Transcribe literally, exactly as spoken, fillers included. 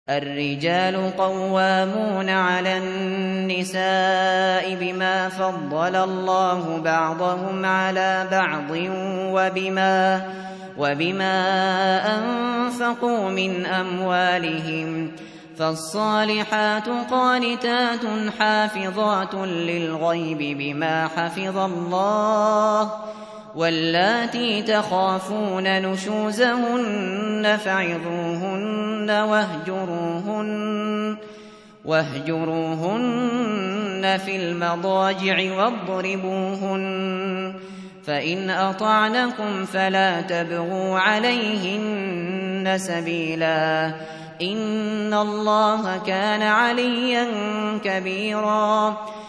الرجال قوامون على النساء بما فضل الله بعضهم على بعض وبما, وبما أنفقوا من أموالهم، فالصالحات قانتات حافظات للغيب بما حفظ الله، واللاتي تخافون نشوزهن فعظوهن واهجروهن, واهجروهن في المضاجع واضربوهن، فإن أطعنكم فلا تبغوا عليهن سبيلا، إن الله كان عليا كبيرا.